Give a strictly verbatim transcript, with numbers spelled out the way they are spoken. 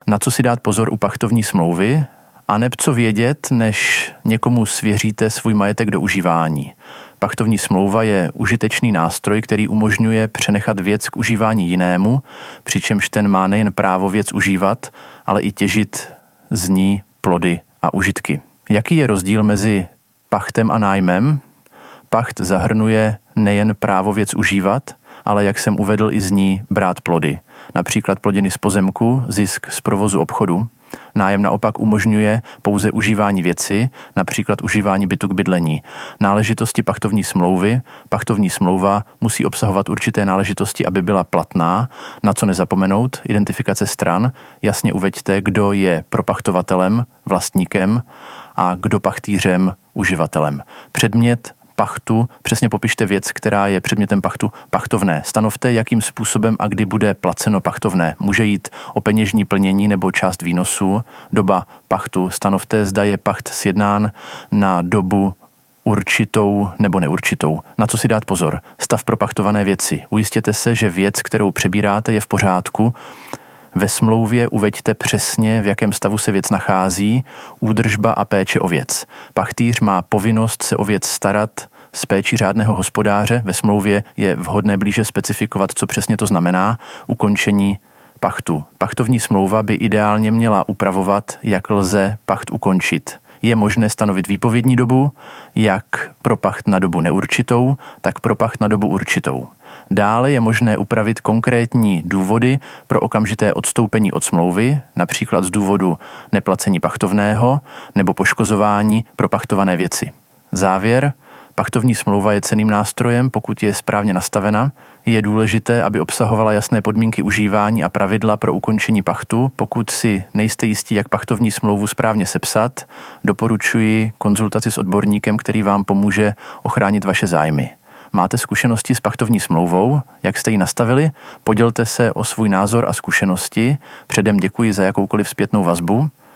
Na co si dát pozor u pachtovní smlouvy? A neb co vědět, než někomu svěříte svůj majetek do užívání. Pachtovní smlouva je užitečný nástroj, který umožňuje přenechat věc k užívání jinému, přičemž ten má nejen právo věc užívat, ale i těžit z ní plody a užitky. Jaký je rozdíl mezi pachtem a nájmem? Pacht zahrnuje nejen právo věc užívat, ale jak jsem uvedl, i z ní brát plody. Například plodiny z pozemku, zisk z provozu obchodu. Nájem naopak umožňuje pouze užívání věci, například užívání bytu k bydlení. Náležitosti pachtovní smlouvy. Pachtovní smlouva musí obsahovat určité náležitosti, aby byla platná. Na co nezapomenout? Identifikace stran. Jasně uveďte, kdo je propachtovatelem, vlastníkem a kdo pachtýřem, uživatelem. Předmět pachtu, přesně popište věc, která je předmětem pachtu, pachtovné. Stanovte, jakým způsobem a kdy bude placeno pachtovné. Může jít o peněžní plnění nebo část výnosu. Doba pachtu. Stanovte, zda je pacht sjednán na dobu určitou nebo neurčitou. Na co si dát pozor? Stav propachtované věci. Ujistěte se, že věc, kterou přebíráte, je v pořádku. Ve smlouvě uveďte přesně, v jakém stavu se věc nachází, údržba a péče o věc. Pachtýř má povinnost se o věc starat s péčí řádného hospodáře. Ve smlouvě je vhodné blíže specifikovat, co přesně to znamená. Ukončení pachtu. Pachtovní smlouva by ideálně měla upravovat, jak lze pacht ukončit. Je možné stanovit výpovědní dobu, jak pro pacht na dobu neurčitou, tak pro pacht na dobu určitou. Dále je možné upravit konkrétní důvody pro okamžité odstoupení od smlouvy, například z důvodu neplacení pachtovného nebo poškozování propachtované věci. Závěr. Pachtovní smlouva je cenným nástrojem, pokud je správně nastavena. Je důležité, aby obsahovala jasné podmínky užívání a pravidla pro ukončení pachtu. Pokud si nejste jistí, jak pachtovní smlouvu správně sepsat, doporučuji konzultaci s odborníkem, který vám pomůže ochránit vaše zájmy. Máte zkušenosti s pachtovní smlouvou? Jak jste ji nastavili? Podělte se o svůj názor a zkušenosti. Předem děkuji za jakoukoliv zpětnou vazbu.